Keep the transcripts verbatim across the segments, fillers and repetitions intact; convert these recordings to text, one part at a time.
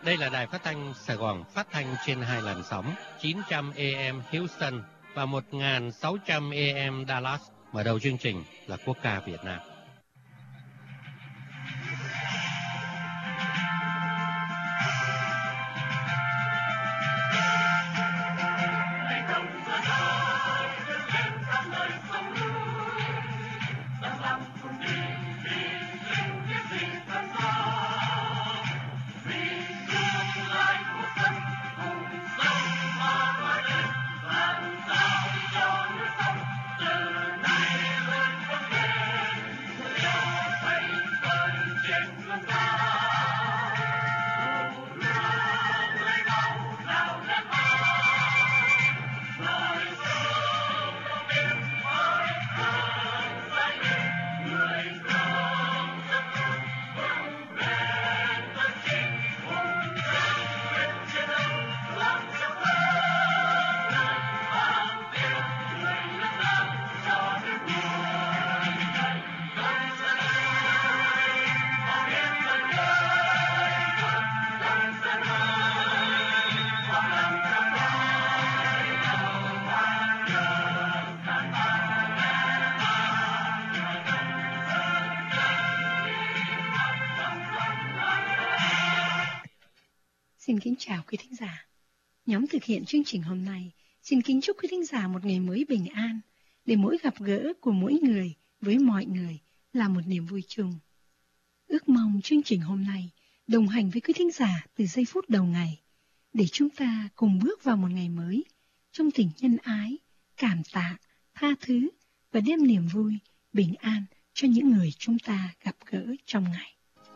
Đây là đài phát thanh Sài Gòn, phát thanh trên hai làn sóng chín trăm A M Houston và một nghìn sáu trăm A M Dallas. Mở đầu chương trình là quốc ca Việt Nam. Xin kính chào quý thính giả. Nhóm thực hiện chương trình hôm nay xin kính chúc quý thính giả một ngày mới bình an, để mỗi gặp gỡ của mỗi người với mọi người là một niềm vui chung. Ước mong chương trình hôm nay đồng hành với quý thính giả từ giây phút đầu ngày, để chúng ta cùng bước vào một ngày mới trong tình nhân ái, cảm tạ, tha thứ và đem niềm vui, bình an cho những người chúng ta gặp gỡ trong ngày.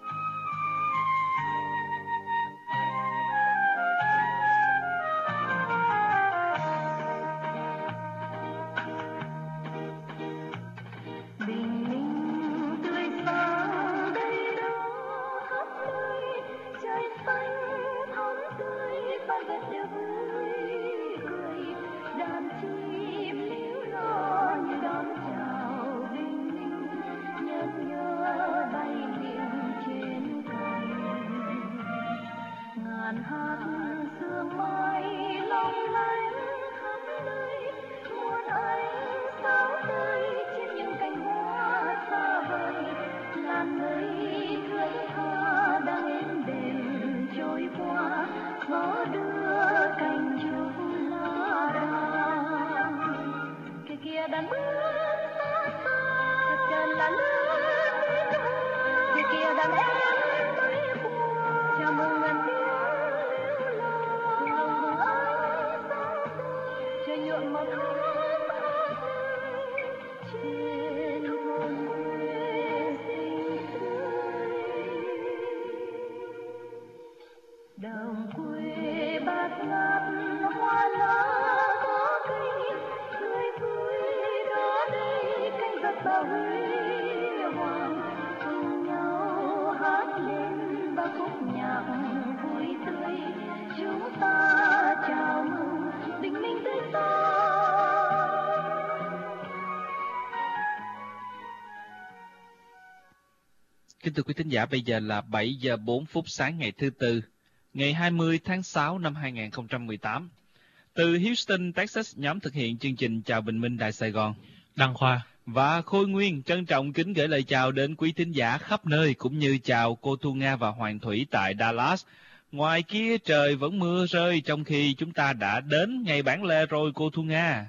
Kính thưa quý thính giả, bây giờ là bảy giờ bốn phút sáng ngày thứ Tư, ngày hai mươi tháng sáu năm hai nghìn không trăm mười tám. Từ Houston, Texas, nhóm thực hiện chương trình Chào Bình Minh Đài Sài Gòn, Đăng Khoa và Khôi Nguyên trân trọng kính gửi lời chào đến quý thính giả khắp nơi, cũng như chào cô Thu Nga và Hoàng Thủy tại Dallas. Ngoài kia trời vẫn mưa rơi, trong khi chúng ta đã đến ngày bản lề rồi, cô Thu Nga.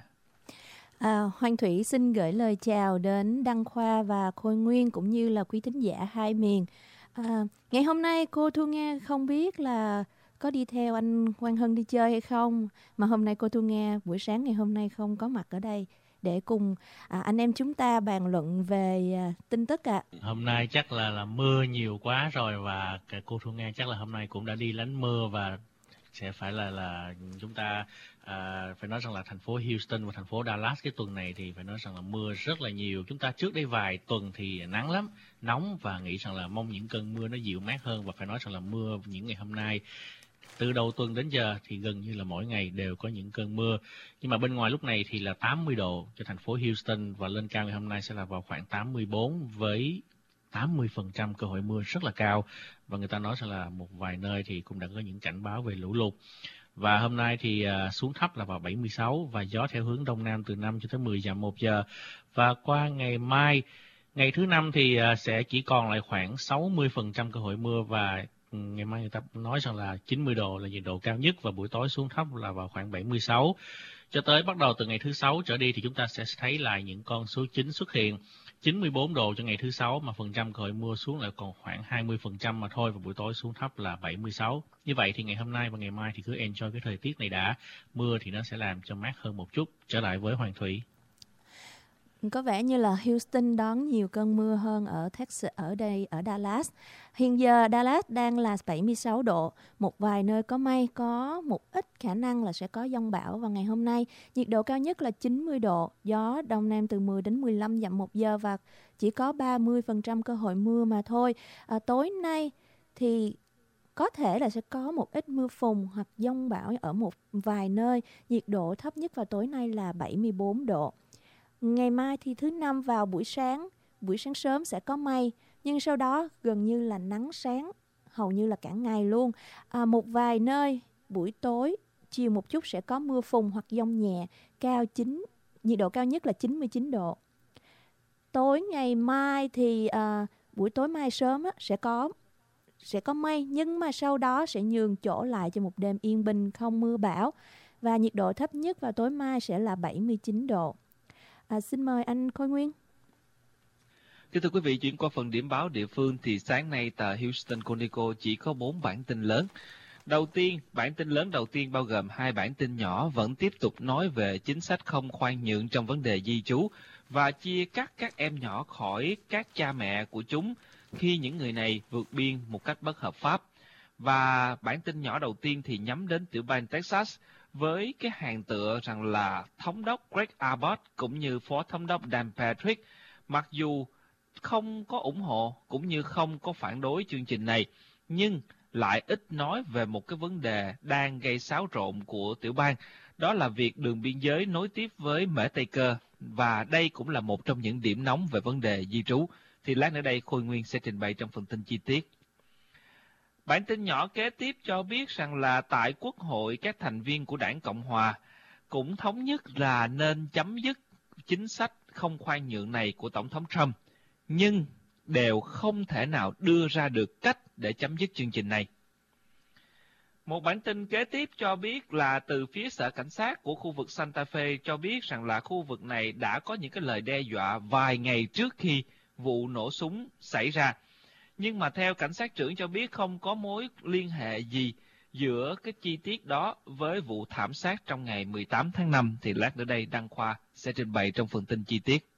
À, Hoàng Thủy xin gửi lời chào đến Đăng Khoa và Khôi Nguyên cũng như là quý thính giả hai miền. À, ngày hôm nay cô Thu Nga không biết là có đi theo anh Quang Hân đi chơi hay không, mà hôm nay cô Thu Nga buổi sáng ngày hôm nay không có mặt ở đây để cùng à, anh em chúng ta bàn luận về à, tin tức ạ. À. Hôm nay chắc là là mưa nhiều quá rồi, và cô Thu Nga chắc là hôm nay cũng đã đi lánh mưa và sẽ phải là là chúng ta à, phải nói rằng là thành phố Houston và thành phố Dallas cái tuần này thì phải nói rằng là mưa rất là nhiều. Chúng ta trước đây vài tuần thì nắng lắm, nóng, và nghĩ rằng là mong những cơn mưa nó dịu mát hơn, và phải nói rằng là mưa những ngày hôm nay từ đầu tuần đến giờ thì gần như là mỗi ngày đều có những cơn mưa. Nhưng mà bên ngoài lúc này thì là tám mươi độ cho thành phố Houston, và lên cao ngày hôm nay sẽ là vào khoảng tám mươi bốn với tám mươi phần trăm cơ hội mưa rất là cao, và người ta nói rằng là một vài nơi thì cũng đã có những cảnh báo về lũ lụt. Và hôm nay thì uh, xuống thấp là vào bảy mươi sáu, và gió theo hướng đông nam từ năm cho tới mười dặm một giờ. Và qua ngày mai, ngày thứ năm thì uh, sẽ chỉ còn lại khoảng sáu mươi phần trăm cơ hội mưa, và ngày mai người ta nói rằng là chín mươi độ là nhiệt độ cao nhất, và buổi tối xuống thấp là vào khoảng bảy mươi sáu. Cho tới bắt đầu từ ngày thứ sáu trở đi thì chúng ta sẽ thấy lại những con số chính xuất hiện. chín mươi bốn độ cho ngày thứ sáu, mà phần trăm cơ hội mưa xuống lại còn khoảng hai mươi phần trăm mà thôi, và buổi tối xuống thấp là bảy mươi sáu. Như vậy thì ngày hôm nay và ngày mai thì cứ enjoy cái thời tiết này đã. Mưa thì nó sẽ làm cho mát hơn một chút. Trở lại với Hoàng Thủy. Có vẻ như là Houston đón nhiều cơn mưa hơn ở Texas, ở đây ở Dallas. Hiện giờ Dallas đang là bảy mươi sáu độ, một vài nơi có mây, có một ít khả năng là sẽ có dông bão vào ngày hôm nay. Nhiệt độ cao nhất là chín mươi độ, gió đông nam từ mười đến mười lăm dặm một giờ, và chỉ có ba mươi phần trăm cơ hội mưa mà thôi. À, tối nay thì có thể là sẽ có một ít mưa phùn hoặc dông bão ở một vài nơi. Nhiệt độ thấp nhất vào tối nay là bảy mươi bốn độ. Ngày mai thì thứ năm vào buổi sáng, buổi sáng sớm sẽ có mây, nhưng sau đó gần như là nắng sáng, hầu như là cả ngày luôn. À, một vài nơi buổi tối, chiều một chút sẽ có mưa phùn hoặc dông nhẹ, cao chín, nhiệt độ cao nhất là chín mươi chín độ. Tối ngày mai thì à, buổi tối mai sớm á, sẽ có sẽ có mây, nhưng mà sau đó sẽ nhường chỗ lại cho một đêm yên bình không mưa bão, và nhiệt độ thấp nhất vào tối mai sẽ là bảy mươi chín độ. À, xin mời anh Khôi Nguyên. Kính thưa quý vị, chuyển qua phần điểm báo địa phương thì sáng nay tờ Houston Chronicle chỉ có bốn bản tin lớn. Đầu tiên, bản tin lớn đầu tiên bao gồm hai bản tin nhỏ vẫn tiếp tục nói về chính sách không khoan nhượng trong vấn đề di trú và chia cắt các em nhỏ khỏi các cha mẹ của chúng khi những người này vượt biên một cách bất hợp pháp. Và bản tin nhỏ đầu tiên thì nhắm đến tiểu bang Texas với cái hàng tựa rằng là thống đốc Greg Abbott cũng như phó thống đốc Dan Patrick, mặc dù không có ủng hộ cũng như không có phản đối chương trình này, nhưng lại ít nói về một cái vấn đề đang gây xáo trộn của tiểu bang, đó là việc đường biên giới nối tiếp với Mễ Tây Cơ, và đây cũng là một trong những điểm nóng về vấn đề di trú. Thì lát nữa đây Khôi Nguyên sẽ trình bày trong phần tin chi tiết. Bản tin nhỏ kế tiếp cho biết rằng là tại Quốc hội, các thành viên của Đảng Cộng Hòa cũng thống nhất là nên chấm dứt chính sách không khoan nhượng này của Tổng thống Trump, nhưng đều không thể nào đưa ra được cách để chấm dứt chương trình này. Một bản tin kế tiếp cho biết là từ phía sở cảnh sát của khu vực Santa Fe cho biết rằng là khu vực này đã có những cái lời đe dọa vài ngày trước khi vụ nổ súng xảy ra. Nhưng mà theo cảnh sát trưởng cho biết không có mối liên hệ gì giữa cái chi tiết đó với vụ thảm sát trong ngày mười tám tháng năm. Thì lát nữa đây Đăng Khoa sẽ trình bày trong phần tin chi tiết.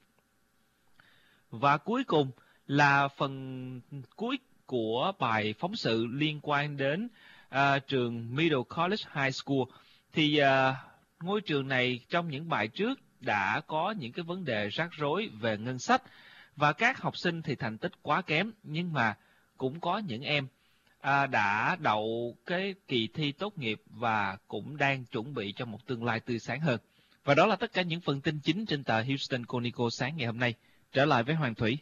Và cuối cùng là phần cuối của bài phóng sự liên quan đến uh, trường Middle College High School. Thì uh, ngôi trường này trong những bài trước đã có những cái vấn đề rắc rối về ngân sách, và các học sinh thì thành tích quá kém, nhưng mà cũng có những em à, đã đậu cái kỳ thi tốt nghiệp và cũng đang chuẩn bị cho một tương lai tươi sáng hơn. Và đó là tất cả những phần tin chính trên tờ Houston Chronicle sáng ngày hôm nay. Trở lại với Hoàng Thủy.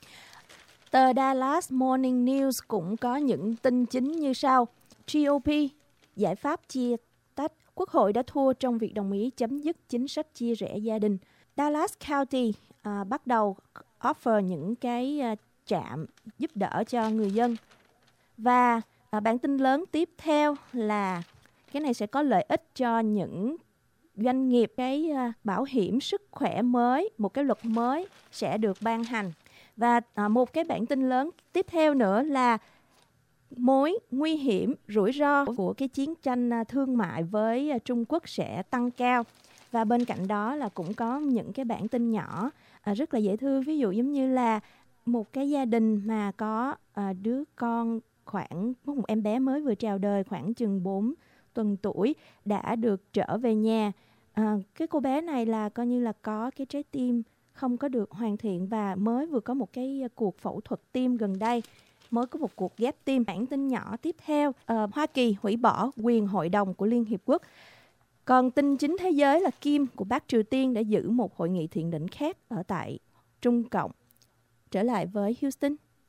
Tờ Dallas Morning News cũng có những tin chính như sau. giê ô pê, giải pháp chia tách. Quốc hội đã thua trong việc đồng ý chấm dứt chính sách chia rẽ gia đình. Dallas County à, bắt đầu offer những cái uh, trạm giúp đỡ cho người dân. Và uh, bản tin lớn tiếp theo là cái này sẽ có lợi ích cho những doanh nghiệp. Cái uh, bảo hiểm sức khỏe mới, một cái luật mới sẽ được ban hành. Và uh, một cái bản tin lớn tiếp theo nữa là mối nguy hiểm, rủi ro của cái chiến tranh uh, thương mại với uh, Trung Quốc sẽ tăng cao. Và bên cạnh đó là cũng có những cái bản tin nhỏ à, rất là dễ thương. Ví dụ giống như là một cái gia đình mà có à, đứa con khoảng, có một em bé mới vừa chào đời khoảng chừng bốn tuần tuổi đã được trở về nhà. À, cái cô bé này là coi như là có cái trái tim không có được hoàn thiện và mới vừa có một cái cuộc phẫu thuật tim gần đây, mới có một cuộc ghép tim. Bản tin nhỏ tiếp theo, à, Hoa Kỳ hủy bỏ quyền hội đồng của Liên Hiệp Quốc. Còn tin chính thế giới là Kim của Bắc Triều Tiên đã giữ một hội nghị thượng đỉnh khác ở tại Trung Cộng. Trở lại với Houston.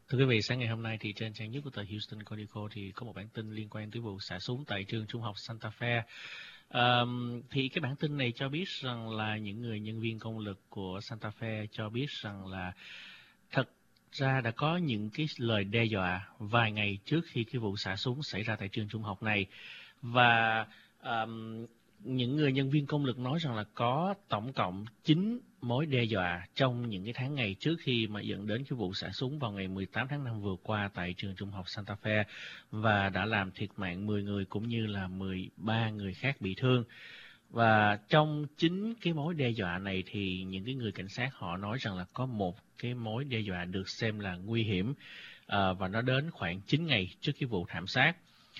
Thưa quý vị, sáng ngày hôm nay thì trên trang nhất của tờ Houston Chronicle thì có một bản tin liên quan tới vụ xả súng tại trường trung học Santa Fe. Um, thì cái bản tin này cho biết rằng là những người nhân viên công lực của Santa Fe cho biết rằng là thật ra đã có những cái lời đe dọa vài ngày trước khi cái vụ xả súng xảy ra tại trường trung học này. Và um, những người nhân viên công lực nói rằng là có tổng cộng chín mối đe dọa trong những cái tháng ngày trước khi mà dẫn đến cái vụ xả súng vào ngày mười tám tháng năm vừa qua tại trường trung học Santa Fe, và đã làm thiệt mạng mười người cũng như là mười ba người khác bị thương. Và trong chính cái mối đe dọa này thì những cái người cảnh sát họ nói rằng là có một cái mối đe dọa được xem là nguy hiểm, à, và nó đến khoảng chín ngày trước cái vụ thảm sát.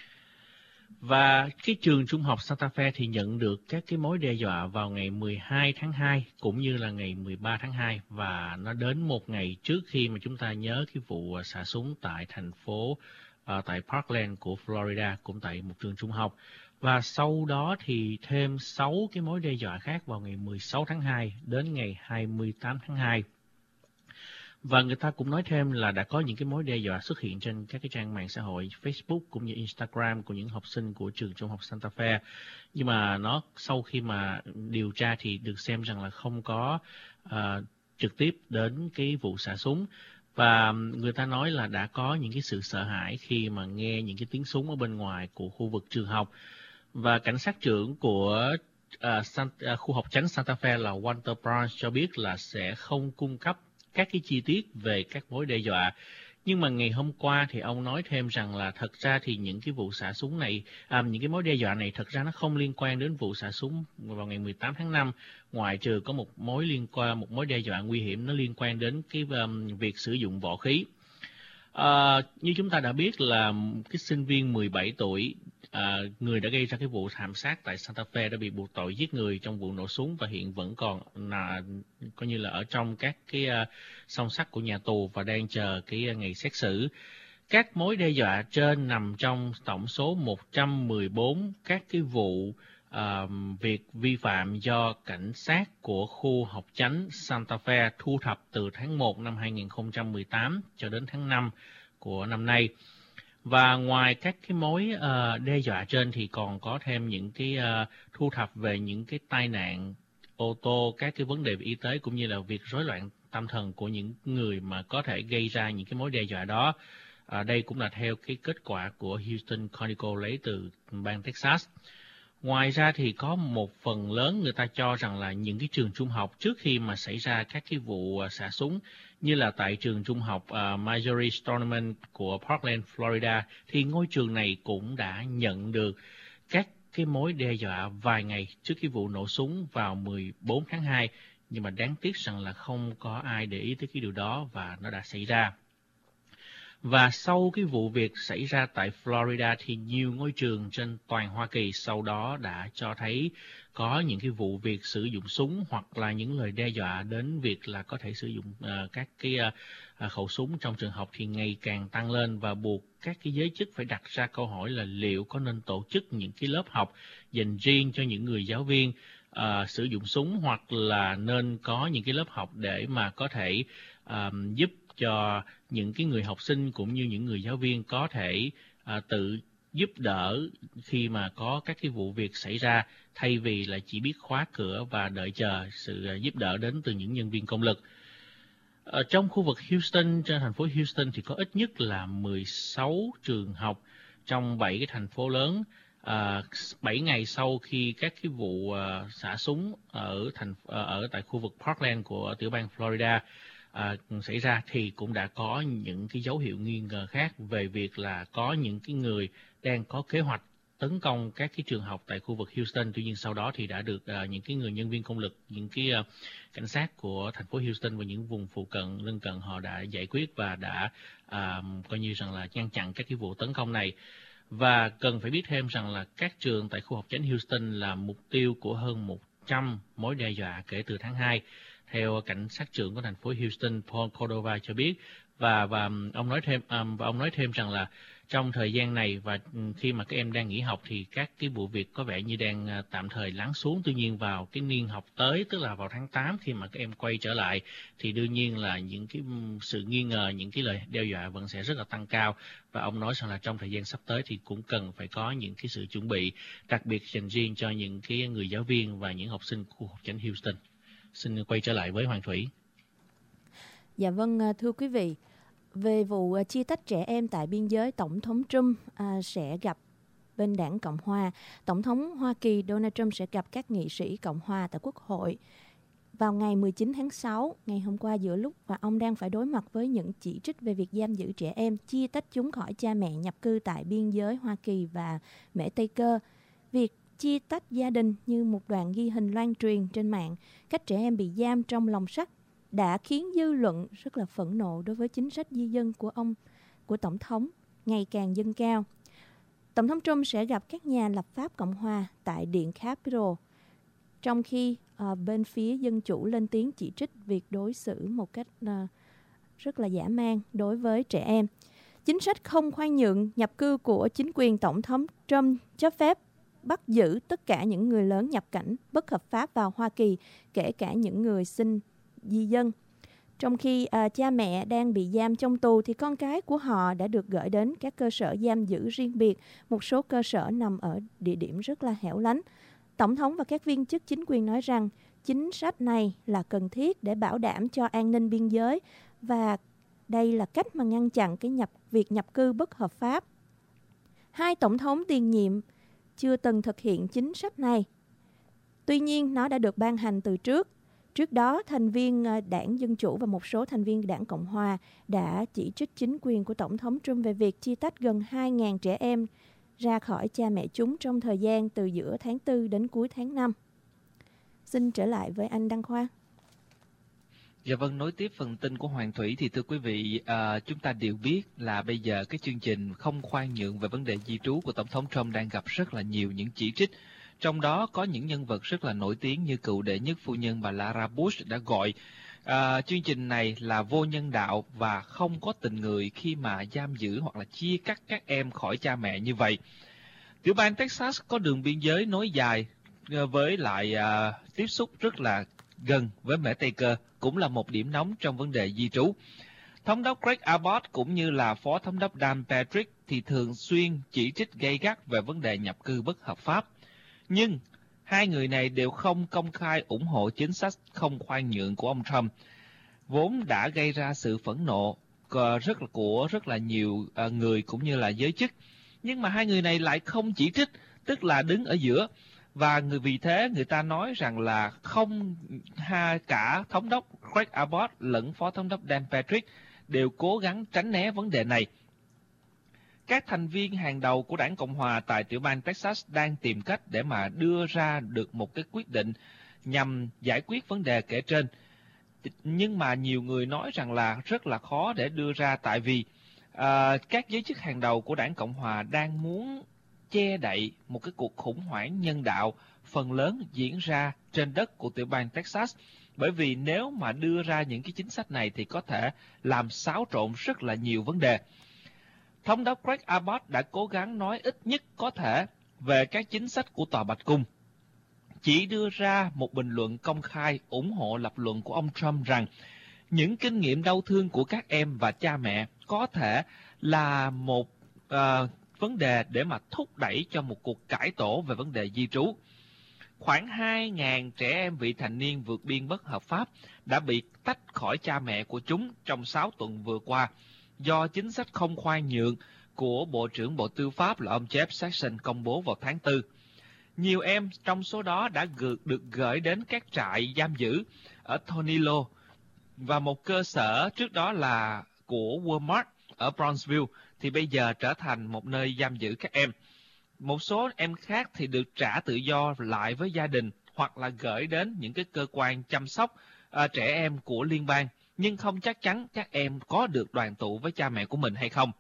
Và cái trường trung học Santa Fe thì nhận được các cái mối đe dọa vào ngày mười hai tháng hai cũng như là ngày mười ba tháng hai, và nó đến một ngày trước khi mà chúng ta nhớ cái vụ xả súng tại thành phố uh, tại Parkland của Florida, cũng tại một trường trung học. Và sau đó thì thêm sáu cái mối đe dọa khác vào ngày mười sáu tháng hai đến ngày hai mươi tám tháng hai. Và người ta cũng nói thêm là đã có những cái mối đe dọa xuất hiện trên các cái trang mạng xã hội Facebook cũng như Instagram của những học sinh của trường trung học Santa Fe. Nhưng mà nó sau khi mà điều tra thì được xem rằng là không có uh, trực tiếp đến cái vụ xả súng. Và người ta nói là đã có những cái sự sợ hãi khi mà nghe những cái tiếng súng ở bên ngoài của khu vực trường học. Và cảnh sát trưởng của uh, San, uh, khu học chánh Santa Fe là Walter Brown cho biết là sẽ không cung cấp các cái chi tiết về các mối đe dọa. Nhưng mà ngày hôm qua thì ông nói thêm rằng là thật ra thì những cái vụ xả súng này, à, những cái mối đe dọa này thật ra nó không liên quan đến vụ xả súng vào ngày mười tám tháng năm, ngoại trừ có một mối liên quan, một mối đe dọa nguy hiểm nó liên quan đến cái um, việc sử dụng võ khí. À, như chúng ta đã biết là cái sinh viên mười bảy tuổi, à, người đã gây ra cái vụ thảm sát tại Santa Fe đã bị buộc tội giết người trong vụ nổ súng và hiện vẫn còn là coi như là ở trong các cái uh, song sắt của nhà tù và đang chờ cái uh, ngày xét xử. Các mối đe dọa trên nằm trong tổng số một trăm mười bốn các cái vụ uh, việc vi phạm do cảnh sát của khu học chánh Santa Fe thu thập từ tháng một năm hai nghìn không trăm mười tám cho đến tháng năm của năm nay. Và ngoài các cái mối uh, đe dọa trên thì còn có thêm những cái uh, thu thập về những cái tai nạn ô tô, các cái vấn đề về y tế cũng như là việc rối loạn tâm thần của những người mà có thể gây ra những cái mối đe dọa đó. Uh, đây cũng là theo cái kết quả của Houston Chronicle lấy từ bang Texas. Ngoài ra thì có một phần lớn người ta cho rằng là những cái trường trung học trước khi mà xảy ra các cái vụ uh, xả súng, như là tại trường trung học uh, Marjory Stoneman của Parkland, Florida, thì ngôi trường này cũng đã nhận được các cái mối đe dọa vài ngày trước cái vụ nổ súng vào mười bốn tháng hai. Nhưng mà đáng tiếc rằng là không có ai để ý tới cái điều đó và nó đã xảy ra. Và sau cái vụ việc xảy ra tại Florida thì nhiều ngôi trường trên toàn Hoa Kỳ sau đó đã cho thấy có những cái vụ việc sử dụng súng hoặc là những lời đe dọa đến việc là có thể sử dụng uh, các cái uh, khẩu súng trong trường học thì ngày càng tăng lên, và buộc các cái giới chức phải đặt ra câu hỏi là liệu có nên tổ chức những cái lớp học dành riêng cho những người giáo viên uh, sử dụng súng, hoặc là nên có những cái lớp học để mà có thể uh, giúp cho những cái người học sinh cũng như những người giáo viên có thể uh, tự giúp đỡ khi mà có các cái vụ việc xảy ra, thay vì là chỉ biết khóa cửa và đợi chờ sự giúp đỡ đến từ những nhân viên công lực. Ở trong khu vực Houston, trên thành phố Houston thì có ít nhất là mười sáu trường học trong bảy cái thành phố lớn. À, bảy ngày sau khi các cái vụ uh, xả súng ở thành uh, ở tại khu vực Parkland của tiểu bang Florida À, xảy ra thì cũng đã có những cái dấu hiệu nghi ngờ khác về việc là có những cái người đang có kế hoạch tấn công các cái trường học tại khu vực Houston. Tuy nhiên sau đó thì đã được uh, những cái người nhân viên công lực, những cái uh, cảnh sát của thành phố Houston và những vùng phụ cận lân cận họ đã giải quyết và đã uh, coi như rằng là ngăn chặn các cái vụ tấn công này. Và cần phải biết thêm rằng là các trường tại khu học chánh Houston là mục tiêu của hơn một trăm mối đe dọa kể từ tháng hai. Theo cảnh sát trưởng của thành phố Houston, Paul Cordova cho biết, và và ông nói thêm um, và ông nói thêm rằng là trong thời gian này và khi mà các em đang nghỉ học thì các cái vụ việc có vẻ như đang tạm thời lắng xuống. Tuy nhiên vào cái niên học tới, tức là vào tháng tám khi mà các em quay trở lại thì đương nhiên là những cái sự nghi ngờ, những cái lời đe dọa vẫn sẽ rất là tăng cao. Và ông nói rằng là trong thời gian sắp tới thì cũng cần phải có những cái sự chuẩn bị, đặc biệt dành riêng cho những cái người giáo viên và những học sinh của chánh Houston. Xin quay trở lại với Hoàng Thủy. Dạ vâng, thưa quý vị, về vụ chia tách trẻ em tại biên giới, Tổng thống Trump à, sẽ gặp bên đảng Cộng Hòa. Tổng thống Hoa Kỳ Donald Trump sẽ gặp các nghị sĩ Cộng Hòa tại Quốc hội vào ngày mười chín tháng sáu, ngày hôm qua, giữa lúc và ông đang phải đối mặt với những chỉ trích về việc giam giữ trẻ em, chia tách chúng khỏi cha mẹ nhập cư tại biên giới Hoa Kỳ và Mễ Tây Cơ. Việc chia tách gia đình như một đoạn ghi hình loan truyền trên mạng, cách trẻ em bị giam trong lồng sắt, đã khiến dư luận rất là phẫn nộ đối với chính sách di dân của ông, của Tổng thống, ngày càng dâng cao. Tổng thống Trump sẽ gặp các nhà lập pháp Cộng hòa tại Điện Capitol, trong khi uh, bên phía Dân Chủ lên tiếng chỉ trích việc đối xử một cách uh, rất là dã man đối với trẻ em. Chính sách không khoan nhượng nhập cư của chính quyền Tổng thống Trump cho phép bắt giữ tất cả những người lớn nhập cảnh bất hợp pháp vào Hoa Kỳ, kể cả những người xin di dân. Trong khi à, cha mẹ đang bị giam trong tù thì con cái của họ đã được gửi đến các cơ sở giam giữ riêng biệt, một số cơ sở nằm ở địa điểm rất là hẻo lánh. Tổng thống và các viên chức chính quyền nói rằng chính sách này là cần thiết để bảo đảm cho an ninh biên giới và đây là cách mà ngăn chặn cái nhập việc nhập cư bất hợp pháp. Hai tổng thống tiền nhiệm chưa từng thực hiện chính sách này. Tuy nhiên, nó đã được ban hành từ trước. Trước đó, thành viên đảng Dân Chủ và một số thành viên đảng Cộng Hòa đã chỉ trích chính quyền của Tổng thống Trump về việc chia tách gần hai nghìn trẻ em ra khỏi cha mẹ chúng trong thời gian từ giữa tháng tư đến cuối tháng năm. Xin trở lại với anh Đăng Khoa. Dạ vâng, nối tiếp phần tin của Hoàng Thủy thì thưa quý vị, à, chúng ta đều biết là bây giờ cái chương trình không khoan nhượng về vấn đề di trú của Tổng thống Trump đang gặp rất là nhiều những chỉ trích. Trong đó có những nhân vật rất là nổi tiếng như cựu đệ nhất phu nhân bà Laura Bush đã gọi à, chương trình này là vô nhân đạo và không có tình người khi mà giam giữ hoặc là chia cắt các em khỏi cha mẹ như vậy. Tiểu bang Texas có đường biên giới nối dài với lại à, tiếp xúc rất là gần với Mễ Tây Cơ, cũng là một điểm nóng trong vấn đề di trú. Thống đốc Greg Abbott cũng như là Phó Thống đốc Dan Patrick thì thường xuyên chỉ trích gay gắt về vấn đề nhập cư bất hợp pháp. Nhưng hai người này đều không công khai ủng hộ chính sách không khoan nhượng của ông Trump, vốn đã gây ra sự phẫn nộ rất là của rất là nhiều người cũng như là giới chức. Nhưng mà hai người này lại không chỉ trích, tức là đứng ở giữa. Và người vì thế người ta nói rằng là không ha, cả Thống đốc Greg Abbott lẫn Phó Thống đốc Dan Patrick đều cố gắng tránh né vấn đề này. Các thành viên hàng đầu của đảng Cộng Hòa tại tiểu bang Texas đang tìm cách để mà đưa ra được một cái quyết định nhằm giải quyết vấn đề kể trên. Nhưng mà nhiều người nói rằng là rất là khó để đưa ra, tại vì uh, các giới chức hàng đầu của đảng Cộng Hòa đang muốn che đậy một cái cuộc khủng hoảng nhân đạo phần lớn diễn ra trên đất của tiểu bang Texas. Bởi vì nếu mà đưa ra những cái chính sách này thì có thể làm xáo trộn rất là nhiều vấn đề. Thống đốc Greg Abbott đã cố gắng nói ít nhất có thể về các chính sách của Tòa Bạch Cung. Chỉ đưa ra một bình luận công khai ủng hộ lập luận của ông Trump rằng những kinh nghiệm đau thương của các em và cha mẹ có thể là một uh, vấn đề để mà thúc đẩy cho một cuộc cải tổ về vấn đề di trú. Khoảng hai nghìn trẻ em vị thành niên vượt biên bất hợp pháp đã bị tách khỏi cha mẹ của chúng trong sáu tuần vừa qua do chính sách không khoan nhượng của Bộ trưởng Bộ Tư pháp là ông Jeff Sessions công bố vào tháng tư. Nhiều em trong số đó đã được gửi đến các trại giam giữ ở Tonilo và một cơ sở trước đó là của Walmart ở Brownsville thì bây giờ trở thành một nơi giam giữ các em. Một số em khác thì được trả tự do lại với gia đình hoặc là gửi đến những cái cơ quan chăm sóc uh, trẻ em của liên bang, nhưng không chắc chắn các em có được đoàn tụ với cha mẹ của mình hay không.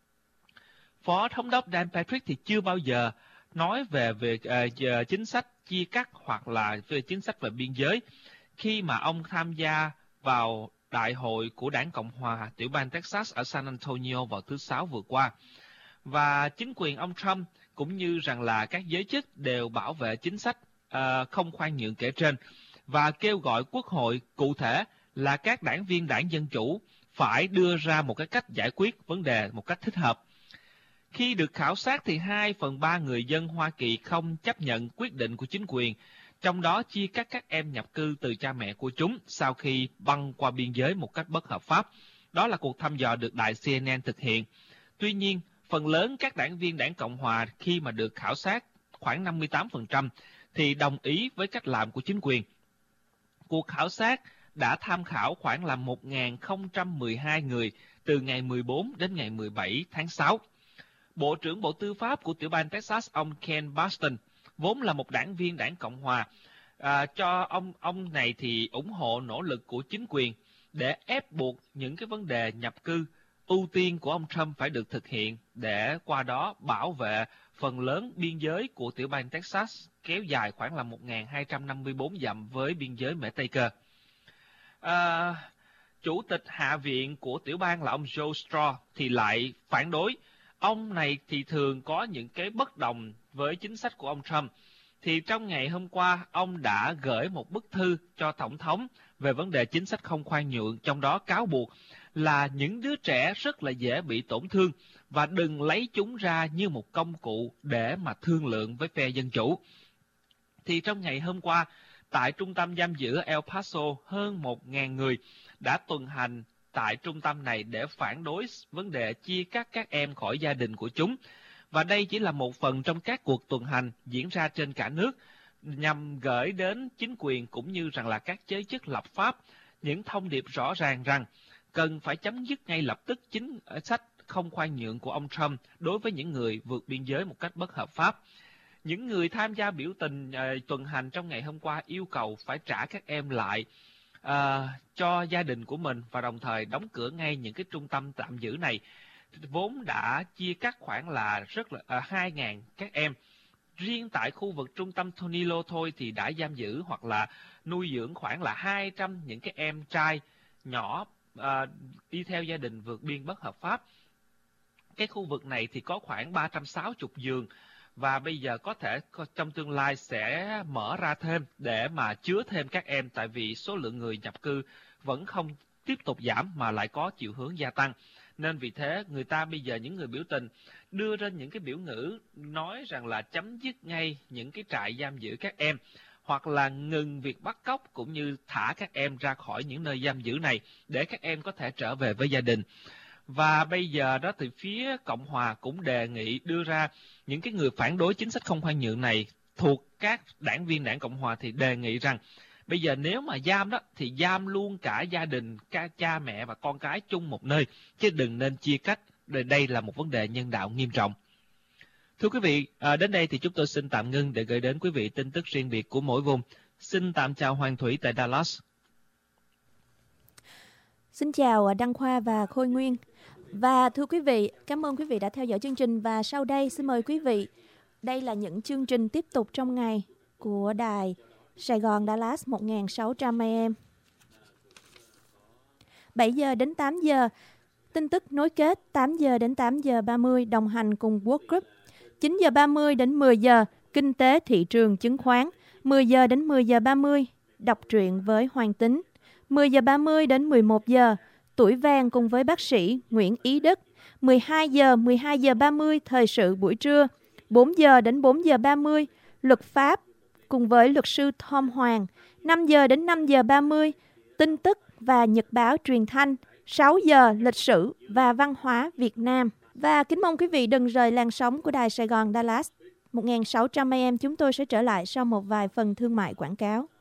Phó Thống đốc Dan Patrick thì chưa bao giờ nói về về uh, chính sách chia cắt hoặc là về chính sách về biên giới khi mà ông tham gia vào đại hội của đảng Cộng Hòa tiểu bang Texas ở San Antonio vào thứ Sáu vừa qua. Và chính quyền ông Trump cũng như rằng là các giới chức đều bảo vệ chính sách uh, không khoan nhượng kể trên và kêu gọi Quốc hội, cụ thể là các đảng viên đảng Dân Chủ, phải đưa ra một cái cách giải quyết vấn đề một cách thích hợp. Khi được khảo sát thì hai phần ba người dân Hoa Kỳ không chấp nhận quyết định của chính quyền, trong đó chia cắt các em nhập cư từ cha mẹ của chúng sau khi băng qua biên giới một cách bất hợp pháp. Đó là cuộc thăm dò được đài C N N thực hiện. Tuy nhiên, phần lớn các đảng viên đảng Cộng Hòa khi mà được khảo sát khoảng năm mươi tám phần trăm thì đồng ý với cách làm của chính quyền. Cuộc khảo sát đã tham khảo khoảng là một nghìn không trăm mười hai người từ ngày mười bốn đến ngày mười bảy tháng sáu. Bộ trưởng Bộ Tư pháp của tiểu bang Texas, ông Ken Paxton, vốn là một đảng viên đảng Cộng Hòa, à, cho ông ông này thì ủng hộ nỗ lực của chính quyền để ép buộc những cái vấn đề nhập cư ưu tiên của ông Trump phải được thực hiện, để qua đó bảo vệ phần lớn biên giới của tiểu bang Texas kéo dài khoảng là một nghìn hai trăm năm mươi bốn dặm với biên giới Mễ Tây Cơ. À, Chủ tịch Hạ viện của tiểu bang là ông Joe Straw thì lại phản đối. Ông này thì thường có những cái bất đồng với chính sách của ông Trump. Thì trong ngày hôm qua, ông đã gửi một bức thư cho Tổng thống về vấn đề chính sách không khoan nhượng, trong đó cáo buộc là những đứa trẻ rất là dễ bị tổn thương và đừng lấy chúng ra như một công cụ để mà thương lượng với phe Dân Chủ. Thì trong ngày hôm qua, tại trung tâm giam giữ El Paso, hơn một nghìn người đã tuần hành tại trung tâm này để phản đối vấn đề chia cắt các em khỏi gia đình của chúng. Và đây chỉ là một phần trong các cuộc tuần hành diễn ra trên cả nước nhằm gửi đến chính quyền cũng như rằng là các giới chức lập pháp những thông điệp rõ ràng rằng cần phải chấm dứt ngay lập tức chính sách không khoan nhượng của ông Trump đối với những người vượt biên giới một cách bất hợp pháp. Những người tham gia biểu tình uh, tuần hành trong ngày hôm qua yêu cầu phải trả các em lại uh, cho gia đình của mình và đồng thời đóng cửa ngay những cái trung tâm tạm giữ này, vốn đã chia cắt khoảng là rất là uh, hai nghìn các em. Riêng tại khu vực trung tâm Tonilo thôi thì đã giam giữ hoặc là nuôi dưỡng khoảng là hai trăm những cái em trai nhỏ uh, đi theo gia đình vượt biên bất hợp pháp. Cái khu vực này thì có khoảng ba trăm sáu mươi giường và bây giờ có thể trong tương lai sẽ mở ra thêm để mà chứa thêm các em, tại vì số lượng người nhập cư vẫn không tiếp tục giảm mà lại có chiều hướng gia tăng. Nên vì thế người ta bây giờ, những người biểu tình đưa ra những cái biểu ngữ nói rằng là chấm dứt ngay những cái trại giam giữ các em, hoặc là ngừng việc bắt cóc cũng như thả các em ra khỏi những nơi giam giữ này để các em có thể trở về với gia đình. Và bây giờ đó thì phía Cộng Hòa cũng đề nghị đưa ra những cái người phản đối chính sách không khoan nhượng này thuộc các đảng viên đảng Cộng Hòa thì đề nghị rằng bây giờ nếu mà giam đó thì giam luôn cả gia đình, cả cha mẹ và con cái chung một nơi, chứ đừng nên chia cách. Đây là một vấn đề nhân đạo nghiêm trọng. Thưa quý vị, à, đến đây thì chúng tôi xin tạm ngưng để gửi đến quý vị tin tức riêng biệt của mỗi vùng. Xin tạm chào Hoàng Thủy tại Dallas. Xin chào Đăng Khoa và Khôi Nguyên. Và thưa quý vị, cảm ơn quý vị đã theo dõi chương trình. Và sau đây xin mời quý vị, đây là những chương trình tiếp tục trong ngày của đài Sài Gòn Dallas một nghìn sáu trăm A M. bảy giờ đến tám giờ, tin tức nối kết. Tám giờ đến tám giờ ba mươi, đồng hành cùng World Group. Chín giờ ba mươi đến mười giờ, kinh tế thị trường chứng khoán. Mười giờ đến mười giờ ba mươi, đọc truyện với Hoàng Tính. Mười giờ ba mươi đến mười một giờ, Tuổi Vàng cùng với bác sĩ Nguyễn Ý Đức. Mười hai giờ, mười hai giờ ba mươi, thời sự buổi trưa. Bốn giờ đến bốn giờ ba mươi, luật pháp cùng với luật sư Tom Hoàng. Năm giờ đến năm giờ ba mươi, tin tức và nhật báo truyền thanh. Sáu giờ, lịch sử và văn hóa Việt Nam. Và kính mong quý vị đừng rời làn sóng của đài Sài Gòn Dallas một nghìn sáu trăm A M. Chúng tôi sẽ trở lại sau một vài phần thương mại quảng cáo.